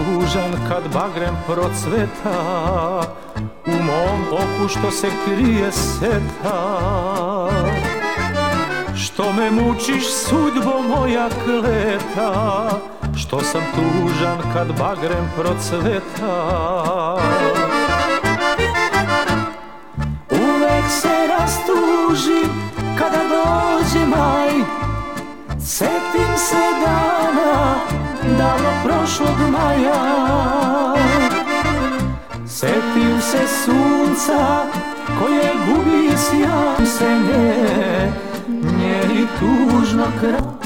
tužan kad bagrem procveta, u mom oku što se krije seta. Što me mučiš sudbo moja kleta, što sam tužan kad bagrem procveta. Uvek se rastužim kada dođe maj, setim se dana davno prošlog maja. Setim se sunca koje gubi sjaj se nje i tužno kraj.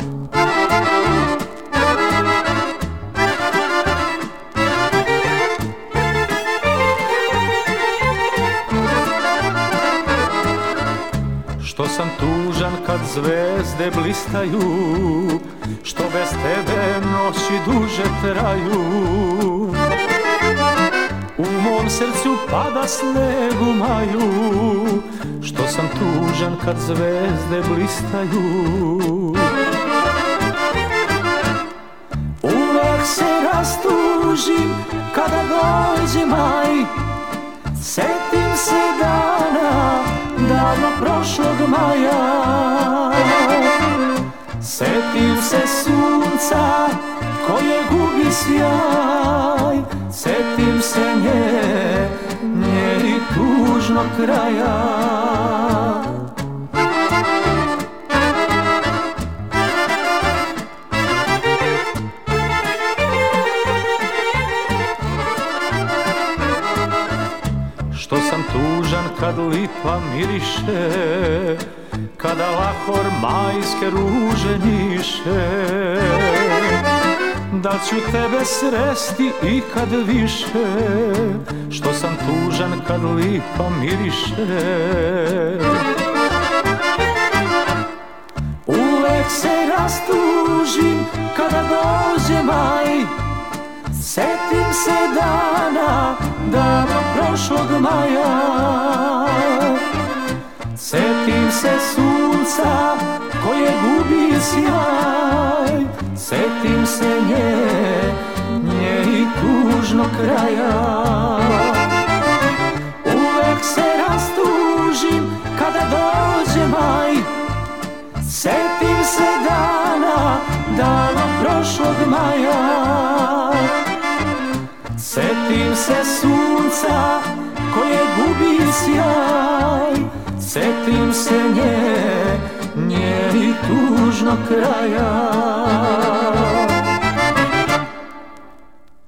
Što sam tužan kad zvezde blistaju, što bez tebe noći duže traju. U mom srcu pada sneg u maju, što sam tužan kad zvezde blistaju. Uvek se rastužim kada dođe maj, setim se dana davno prošlog maja. Setim se sunca koje gubi sjaj, setim se nje i tužnog kraja. Što sam tužan kad lipa miriše, kada lahor majske ruže niše. Da ću tebe sresti ikad više, što sam tužan kad lipa miriše. Uvek se rastužim kada dođe maj, setim se dana davno prošlog maja. Setim se sunca koje gubi sjaj, setim se nje i tužnog kraja. Uvek se rastužim kada dođe maj, setim se dana davno prošlog maja. Setim se sunca koje gubi sjaj, setim se nje i tužnog kraja.